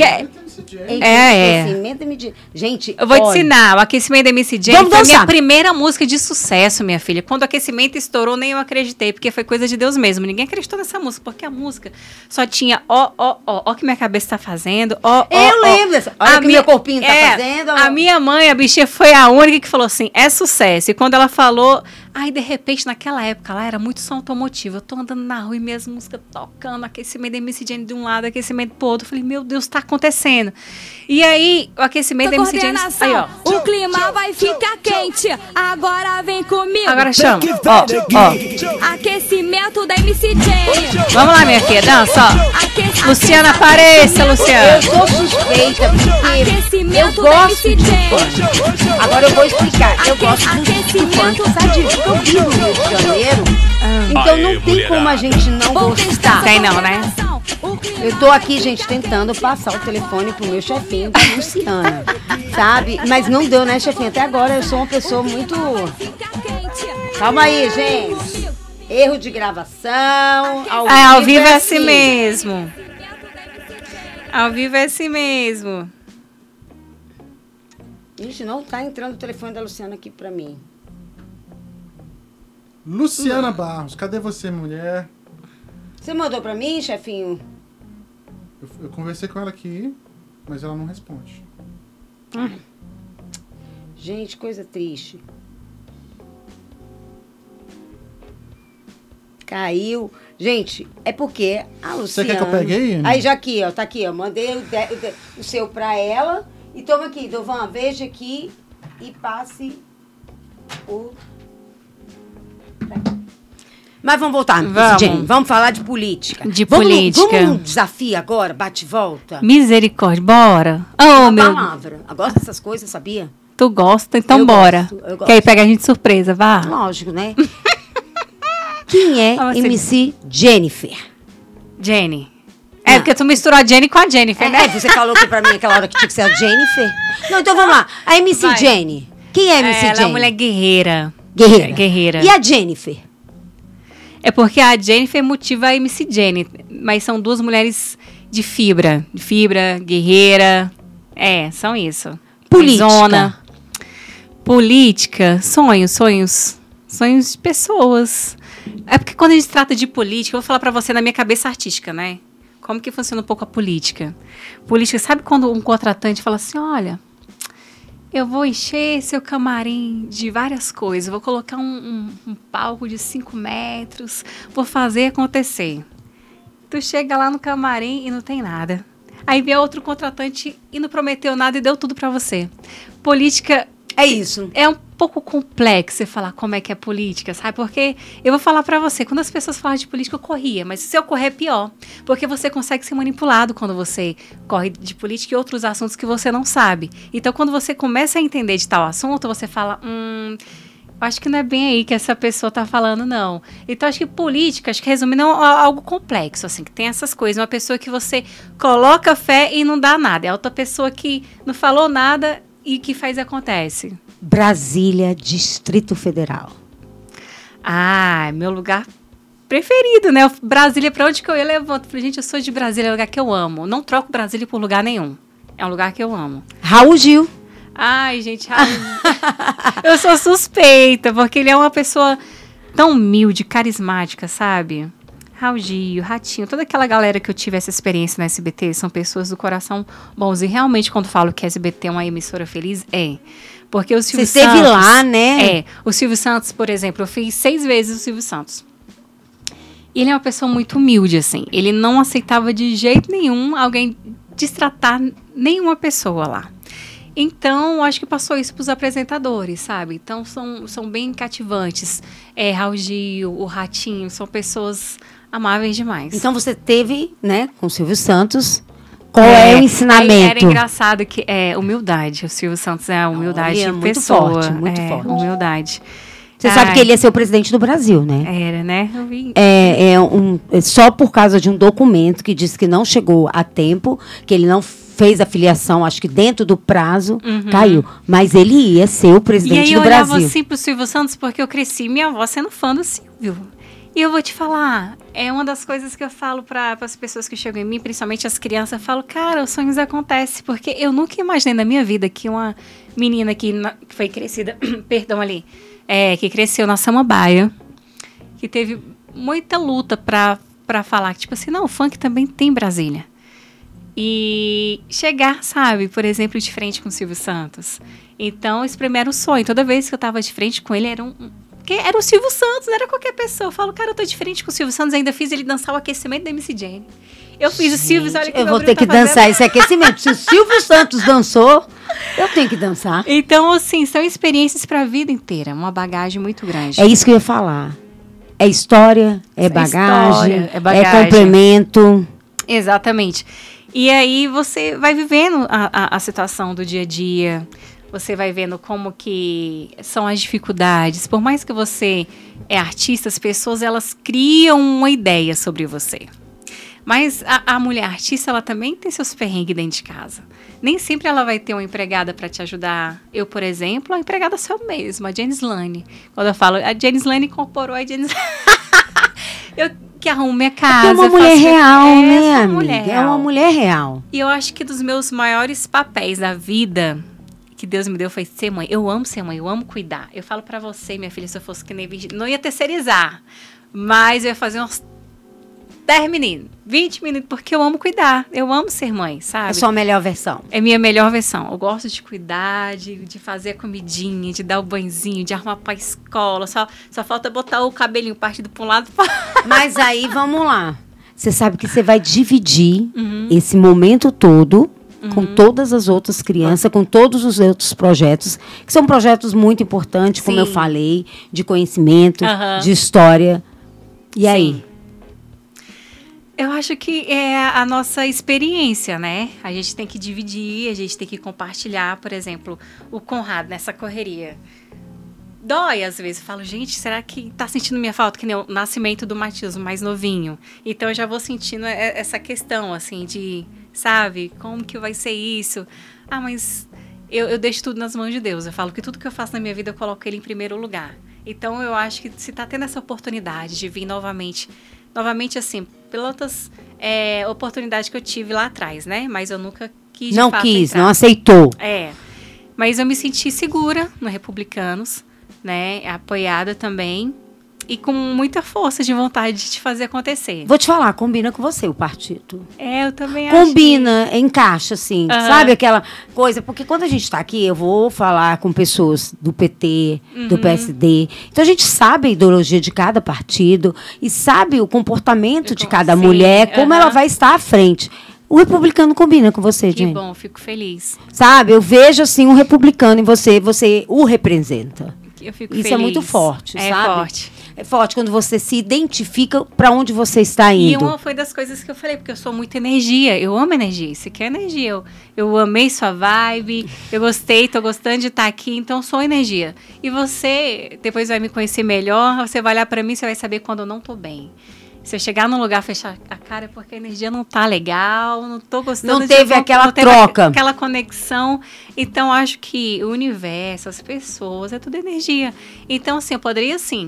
Gente, eu vou te ensinar. O aquecimento da MC Jenny foi a minha primeira música de sucesso, minha filha. Quando o aquecimento estourou, nem eu acreditei, porque foi coisa de Deus mesmo. Ninguém acreditou nessa música, porque a música só tinha ó que minha cabeça tá fazendo, eu lembro dessa. Olha que meu corpinho tá fazendo. A minha mãe, a bichinha, foi a única que falou assim, é sucesso. E quando ela falou, aí de repente, naquela época lá, era muito som automotivo. Eu tô andando na rua e minhas músicas tocando, aquecimento da MC Jenny de um lado, aquecimento pro outro. Eu falei, meu Deus, tá acontecendo. E aí, o aquecimento da MC Jenny... Aí, ó. O clima vai ficar quente, agora vem comigo. Agora chama. Aquecimento da MC Jenny. Vamos lá, minha filha, dança, ó. Luciana, apareça, Luciana. Eu sou suspeita, porque eu gosto de funk. Agora eu vou explicar. Eu gosto de funk, sabe? Porque eu vivo no Rio de Janeiro. Então não tem como a gente não gostar. Tem não, né? Eu tô aqui, gente, tentando passar o telefone pro meu chefinho, da Luciana, sabe? Mas não deu, né, chefinho? Até agora eu sou uma pessoa muito... Calma aí, gente. Erro de gravação. Ao vivo é assim mesmo. Ao vivo é assim mesmo. Gente, não tá entrando o telefone da Luciana aqui pra mim. Luciana Barros, cadê você, mulher? Você mandou pra mim, chefinho? Eu conversei com ela aqui, mas ela não responde. Gente, coisa triste. Caiu. Gente, é porque a Luciana... Você quer que eu pegue aí? Aí já aqui, ó, tá aqui, ó. Mandei o seu pra ela. E toma aqui, Dovan, veja aqui e passe o... Mas vamos voltar, Jenny. Vamos falar de política. Política. Vamos um desafio agora, bate e volta? Misericórdia, bora. Uma palavra. Eu gosto dessas coisas, sabia? Tu gosta? Então Eu bora. gosto, eu gosto. Que aí pega a gente de surpresa, vá. Lógico, né? Quem é Ah, você- MC Jennifer? Jenny. Não. É porque tu misturou a Jenny com a Jennifer, né? Você falou que pra mim aquela hora que tinha que ser a Jennifer. Não, então vamos lá. A MC Vai. Jenny. Quem é a MC Ela é Jenny? uma mulher guerreira. Guerreira. Guerreira. E a Jennifer? É porque a Jennifer motiva a MC Jenny. Mas são duas mulheres de fibra. De fibra, guerreira. É, são isso. Política. Zona. Política. Sonhos de pessoas. É porque quando a gente trata de política, eu vou falar pra você na minha cabeça artística, né? Como que funciona um pouco a política? Política, sabe quando um contratante fala assim, olha, eu vou encher seu camarim de várias coisas, vou colocar um palco de 5 metros, vou fazer acontecer. Tu chega lá no camarim e não tem nada. Aí vem outro contratante e não prometeu nada e deu tudo pra você. Política É isso. é um pouco complexo você falar como é que é política, sabe? Porque eu vou falar pra você, quando as pessoas falam de política, eu corria, mas se eu correr é pior, porque você consegue ser manipulado quando você corre de política e outros assuntos que você não sabe. Então, quando você começa a entender de tal assunto, você fala, acho que não é bem aí que essa pessoa tá falando, não. Então, acho que política, resumindo, é algo complexo, assim, que tem essas coisas. Uma pessoa que você coloca fé e não dá nada. É outra pessoa que não falou nada e que faz e acontece. Brasília, Distrito Federal. Ah, meu lugar preferido, né? Brasília, pra onde que eu ia, levanto. Falei, gente, eu sou de Brasília, é um lugar que eu amo. Não troco Brasília por lugar nenhum. É um lugar que eu amo. Raul Gil. Ai, gente, eu sou suspeita, porque ele é uma pessoa tão humilde, carismática, sabe? Raul Gil, Ratinho, toda aquela galera que eu tive essa experiência na SBT, são pessoas do coração bons. E realmente, quando falo que a SBT é uma emissora feliz, é. Porque o Silvio Você Santos... esteve lá, né? É. O Silvio Santos, por exemplo, eu fiz 6 vezes o Silvio Santos. E ele é uma pessoa muito humilde, assim. Ele não aceitava de jeito nenhum alguém destratar nenhuma pessoa lá. Então, acho que passou isso para os apresentadores, sabe? Então, são bem cativantes. Raul Gil, o Ratinho, são pessoas amáveis demais. Então você teve, né, com o Silvio Santos. Qual é o ensinamento? Aí era engraçado que humildade. O Silvio Santos é a humildade Ele é em muito pessoa. forte, muito forte. Humildade. Você sabe que ele ia ser o presidente do Brasil, né? Era, né? Eu vi. Só por causa de um documento que diz que não chegou a tempo, que ele não fez a filiação, acho que dentro do prazo, caiu. Mas ele ia ser o presidente do Brasil. E aí eu olhava assim pro Silvio Santos, porque eu cresci minha avó sendo fã do Silvio. E eu vou te falar, é uma das coisas que eu falo para as pessoas que chegam em mim, principalmente as crianças, eu falo, cara, os sonhos acontecem, porque eu nunca imaginei na minha vida que uma menina que foi crescida, que cresceu na Samambaia, que teve muita luta para falar que, tipo assim, não, o funk também tem Brasília. E chegar, sabe, por exemplo, de frente com o Silvio Santos. Então, esse primeiro sonho, toda vez que eu tava de frente com ele, porque era o Silvio Santos, não era qualquer pessoa. Eu falo, cara, eu tô de frente com o Silvio Santos, ainda fiz ele dançar o aquecimento da MC Jenny. Eu fiz o Silvio, olha que eu vou ter que dançar esse aquecimento. Se o Silvio Santos dançou, eu tenho que dançar. Então, assim, são experiências para a vida inteira, uma bagagem muito grande. É isso que eu ia falar. É história, é bagagem, é bagagem. É complemento. Exatamente. E aí você vai vivendo a situação do dia a dia, você vai vendo como que são as dificuldades. Por mais que você é artista, as pessoas elas criam uma ideia sobre você. Mas a mulher artista, ela também tem seus perrengues dentro de casa. Nem sempre ela vai ter uma empregada para te ajudar. Eu, por exemplo, a empregada sou eu mesma, a Jenny Slane. Quando eu falo, a Jenny Slane incorporou a Jenny eu que arrumo minha casa. É uma mulher real, né, amiga? Mulher real. É uma mulher real. E eu acho que dos meus maiores papéis da vida que Deus me deu foi ser mãe. Eu amo ser mãe, eu amo cuidar. Eu falo pra você, minha filha, se eu fosse que nem Virgínia, não ia terceirizar, mas eu ia fazer uns 10 minutos, 20 minutos, porque eu amo cuidar, eu amo ser mãe, sabe? É sua melhor versão. É minha melhor versão. Eu gosto de cuidar, de fazer a comidinha, de dar o banhozinho, de arrumar pra escola. Só falta botar o cabelinho partido pra um lado. Mas aí, vamos lá. Você sabe que você vai dividir esse momento todo com todas as outras crianças, com todos os outros projetos, que são projetos muito importantes, como eu falei, de conhecimento, de história. E aí? Eu acho que é a nossa experiência, né? A gente tem que dividir, a gente tem que compartilhar. Por exemplo, o Conrado nessa correria. Dói às vezes. Eu falo, gente, será que tá sentindo minha falta? Que nem o nascimento do Matheus, o mais novinho. Então eu já vou sentindo essa questão, assim, de, sabe, como que vai ser isso? Ah, mas eu deixo tudo nas mãos de Deus. Eu falo que tudo que eu faço na minha vida eu coloco Ele em primeiro lugar. Então eu acho que se tá tendo essa oportunidade de vir novamente assim, pelas outras oportunidades que eu tive lá atrás, né? Mas eu nunca quis, de fato, entrar. Não aceitou. Mas eu me senti segura no Republicanos, né? Apoiada também. E com muita força de vontade de fazer acontecer. Vou te falar, combina com você o partido. Eu também acho. Combina, encaixa, assim. Sabe aquela coisa? Porque quando a gente está aqui, eu vou falar com pessoas do PT, do PSD. Então a gente sabe a ideologia de cada partido e sabe o comportamento de cada mulher, como ela vai estar à frente. O republicano combina com você, Que Jenny. bom, fico feliz. Sabe, eu vejo assim um republicano em você, você o representa. Eu fico Isso feliz. é muito forte, sabe? É forte. É forte quando você se identifica para onde você está indo. E uma foi das coisas que eu falei, porque eu sou muito energia. Eu amo energia. Isso aqui é energia. Eu amei sua vibe. Eu gostei, tô gostando de estar aqui. Então, sou energia. E você, depois vai me conhecer melhor. Você vai olhar para mim, você vai saber quando eu não tô bem. Se eu chegar num lugar, fechar a cara, é porque a energia não tá legal, não tô gostando. Não teve aquela troca. Aquela conexão. Então, acho que o universo, as pessoas, é tudo energia. Então, assim, eu poderia, assim,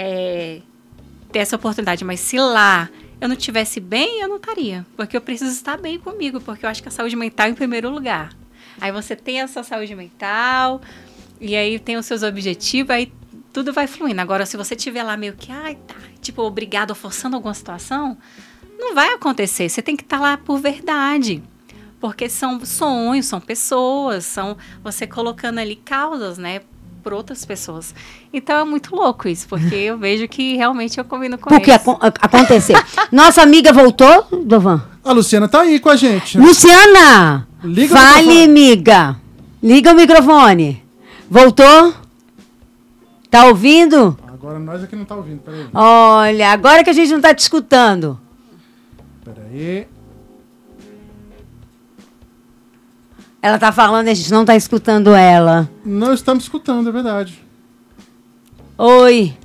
ter essa oportunidade. Mas se lá eu não estivesse bem, eu não estaria. Porque eu preciso estar bem comigo, porque eu acho que a saúde mental é em primeiro lugar. Aí você tem a sua saúde mental, e aí tem os seus objetivos, aí tudo vai fluindo. Agora, se você estiver lá meio que, tipo, obrigado ou forçando alguma situação, não vai acontecer. Você tem que estar lá por verdade. Porque são sonhos, são pessoas, são você colocando ali causas, né, por outras pessoas. Então, é muito louco isso, porque eu vejo que realmente eu combino com porque aconteceu. Nossa amiga voltou, Dovan? A Luciana tá aí com a gente. Luciana! Liga fale, amiga. Liga o microfone. Voltou? Tá ouvindo? Agora nós aqui não tá ouvindo, peraí. Olha, agora que a gente não tá te escutando. Peraí. Ela tá falando, a gente não tá escutando ela. Não estamos escutando, é verdade. Oi.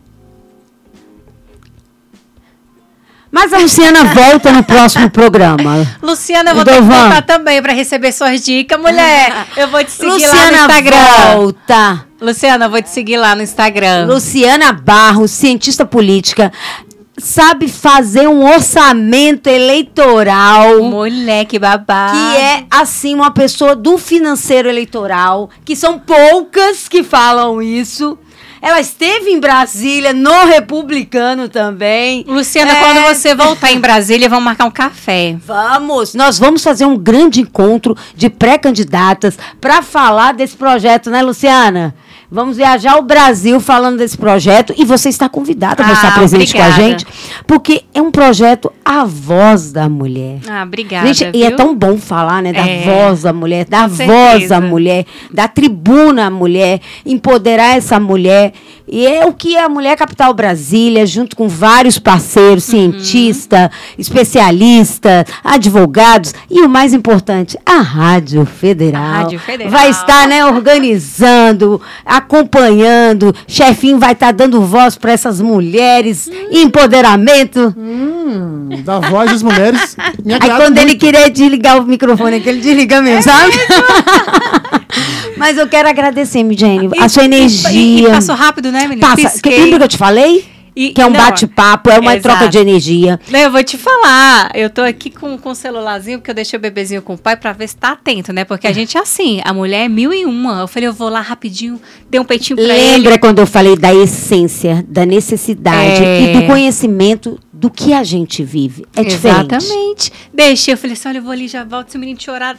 Mas a Luciana volta no próximo programa. Luciana, eu vou ter que voltar também para receber suas dicas, mulher. Eu vou te seguir lá no Instagram. Volta. Luciana, eu vou te seguir lá no Instagram. Luciana Barros, cientista política, sabe fazer um orçamento eleitoral. Mulher, que babá. Que é, assim, uma pessoa do financeiro eleitoral, que são poucas que falam isso. Ela esteve em Brasília, no Republicano também. Luciana, quando você voltar em Brasília, vamos marcar um café. Vamos! Nós vamos fazer um grande encontro de pré-candidatas para falar desse projeto, né, Luciana? Vamos viajar ao Brasil falando desse projeto e você está convidada para estar presente com a gente, porque é um projeto A Voz da Mulher. Obrigada, gente, viu? E é tão bom falar, né, da voz da mulher, da voz da mulher, da tribuna à mulher, empoderar essa mulher. E é o que é a Mulher Capital Brasília, junto com vários parceiros, cientistas, especialistas, advogados e o mais importante, a Rádio Federal. A Rádio Federal. Vai estar, né, organizando, acompanhando, chefinho vai estar dando voz para essas mulheres, empoderamento. Da voz das mulheres. Me Aí quando muito. ele querer desligar o microfone, é que ele desliga mesmo, sabe? Mas eu quero agradecer, Jenny, a sua energia. E passou rápido, né, menina? Passa. Lembra que eu te falei? Que é um bate-papo, é uma troca de energia. Não, eu vou te falar, eu tô aqui com o celularzinho, porque eu deixei o bebezinho com o pai pra ver se tá atento, né? Porque a gente é assim, a mulher é 1001. Eu falei, eu vou lá rapidinho, dei um peitinho pra ele. Lembra quando eu falei da essência, da necessidade e do conhecimento do que a gente vive? É diferente. Exatamente. Deixei, eu falei assim, olha, eu vou ali, já volto, se o menino chorar,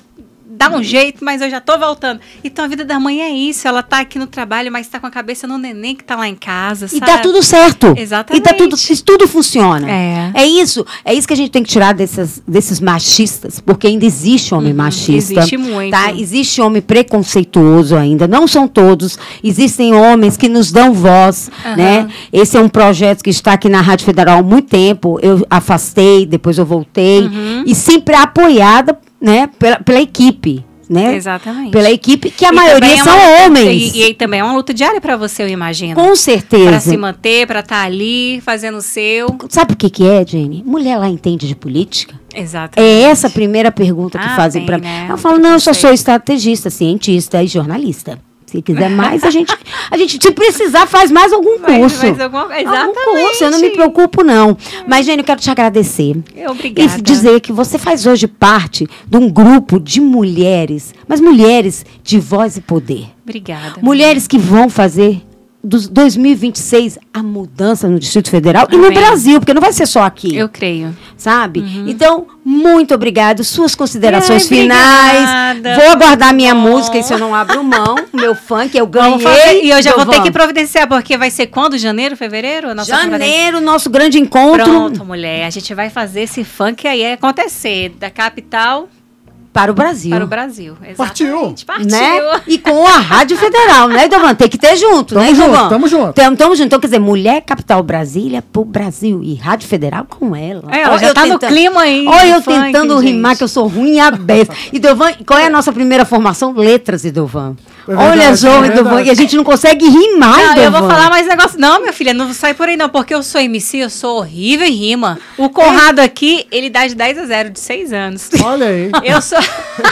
dá um jeito, mas eu já tô voltando. Então a vida da mãe é isso, ela tá aqui no trabalho, mas tá com a cabeça no neném que tá lá em casa, E sabe? dá tudo certo. Exatamente. E tá tudo funciona. É. isso que a gente tem que tirar desses machistas, porque ainda existe homem machista. existe muito. Tá? Existe homem preconceituoso ainda. Não são todos. Existem homens que nos dão voz, né? Esse é um projeto que está aqui na Rádio Federal há muito tempo. Eu afastei, depois eu voltei. E sempre apoiada, né, pela equipe. Né? Exatamente. Pela equipe, que a E maioria também são homens. E também é uma luta diária para você, eu imagino. Com certeza. Para se manter, para estar ali, fazendo o seu. Sabe o que é, Jenny? Mulher lá entende de política? Exatamente. É essa a primeira pergunta que fazem para mim. né? Eu falo, não, eu só sou estrategista, cientista e jornalista. Se quiser mais, a gente, se precisar, faz mais algum curso. Exatamente. Algum curso, eu não me preocupo, não. Mas, Jenny, eu quero te agradecer. Obrigada. E dizer que você faz hoje parte de um grupo de mulheres, mas mulheres de voz e poder. Obrigada. Mulheres que vão fazer dos 2026 a mudança no Distrito Federal e no Amém. Brasil, porque não vai ser só aqui. Eu creio. Sabe? Então, muito obrigado. Suas considerações Ai, finais. obrigada. Vou aguardar minha Bom. música, isso eu não abro mão. Meu funk, eu ganhei. Vamos fazer. E eu já vou ter Vamos. que providenciar, porque vai ser quando? Janeiro, fevereiro? A nossa Janeiro, nosso grande encontro. Pronto, mulher. A gente vai fazer esse funk aí acontecer. Da capital Para o Brasil. para o Brasil. Partiu. Exatamente. Partiu. Né? E com a Rádio Federal, né, Edovan? Tem que ter junto, né, Edovan? Tamo junto. Tamo junto. Então, quer dizer, Mulher Capital Brasília pro Brasil e Rádio Federal com ela. Ela Olha já eu tá no clima aí. Olha eu do funk, tentando rimar, gente. que eu sou ruim e aberta. Edovan, qual é a nossa primeira formação? Letras, Edovan. É verdade, Olha só, é Edovan, verdade. e a gente não consegue rimar, Não, Edovan. eu vou falar mais negócio. Não, minha filha, não sai por aí não, porque eu sou MC, eu sou horrível em rima. O Conrado aqui, ele dá de 10 a 0, de 6 anos. Olha aí. Eu sou...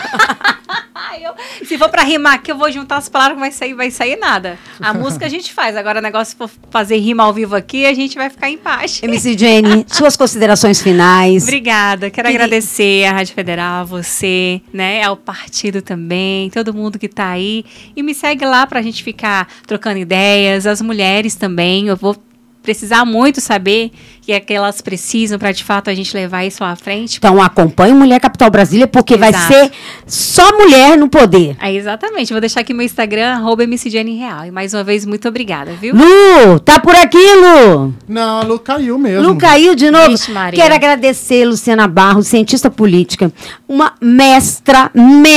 Se for pra rimar aqui, eu vou juntar as palavras que vai sair nada. A música a gente faz, agora o negócio, se for fazer rima ao vivo aqui, a gente vai ficar em paz. MC Jenny, suas considerações finais. Obrigada, quero agradecer à Rádio Federal, a você, né, ao partido também, todo mundo que tá aí. E me segue lá pra gente ficar trocando ideias, as mulheres também, eu vou precisar muito saber que é que elas precisam para de fato a gente levar isso à frente. Então, acompanhe Mulher Capital Brasília, porque vai Exato. ser só mulher no poder. Aí, exatamente, vou deixar aqui meu Instagram, @MCJennyReal. E mais uma vez, muito obrigada, viu? Lu, tá por aqui, Lu? Não, a Lu caiu mesmo. Lu caiu de novo. Vixe, Maria. Quero agradecer Luciana Barros, cientista política, uma mestra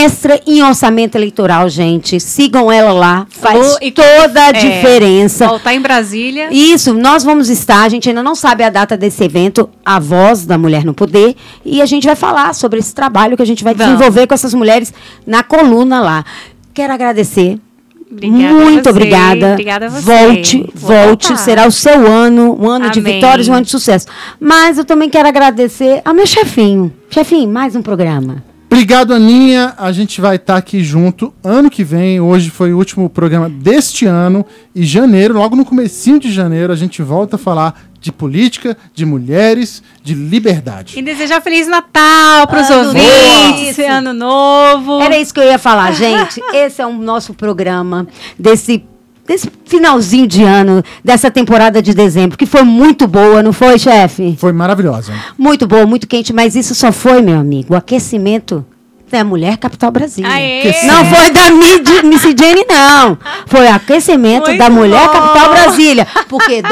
em orçamento eleitoral, gente. Sigam ela lá, faz Lu, e toda a diferença. Voltar em Brasília. Isso, nós vamos estar, a gente ainda não sabe a data desse evento, a voz da mulher no poder, e a gente vai falar sobre esse trabalho que a gente vai desenvolver com essas mulheres na coluna lá. Quero agradecer. Obrigada Muito a você, obrigada. obrigada a você. Volte, Vou volte. voltar. Será o seu ano, um ano de Amém. vitórias, um ano de sucesso. Mas eu também quero agradecer ao meu chefinho. Chefinho, mais um programa. Obrigado, Aninha. A gente vai estar aqui junto ano que vem. Hoje foi o último programa deste ano. E janeiro, logo no comecinho de janeiro, a gente volta a falar de política, de mulheres, de liberdade. E desejar Feliz Natal para os Ano ouvintes, novo. Ano Novo. Era isso que eu ia falar, gente. Esse é o nosso programa desse finalzinho de ano, dessa temporada de dezembro, que foi muito boa, não foi, chefe? Foi maravilhosa. Muito boa, muito quente, mas isso só foi, meu amigo, o aquecimento da Mulher Capital Brasília. Aê! Não foi da Miss Jenny, não. Foi o aquecimento Muito da Mulher bom. Capital Brasília. Porque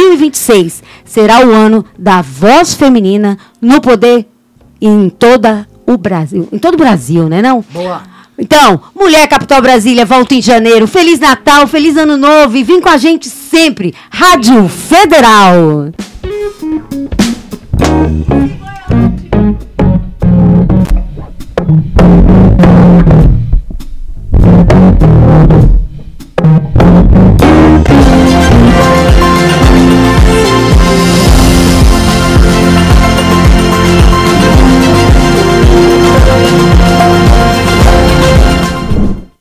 2026 será o ano da voz feminina no poder em todo o Brasil. Em todo o Brasil, né, não? Boa. Então, Mulher Capital Brasília volta em janeiro. Feliz Natal, feliz Ano Novo e vem com a gente sempre. Rádio Federal.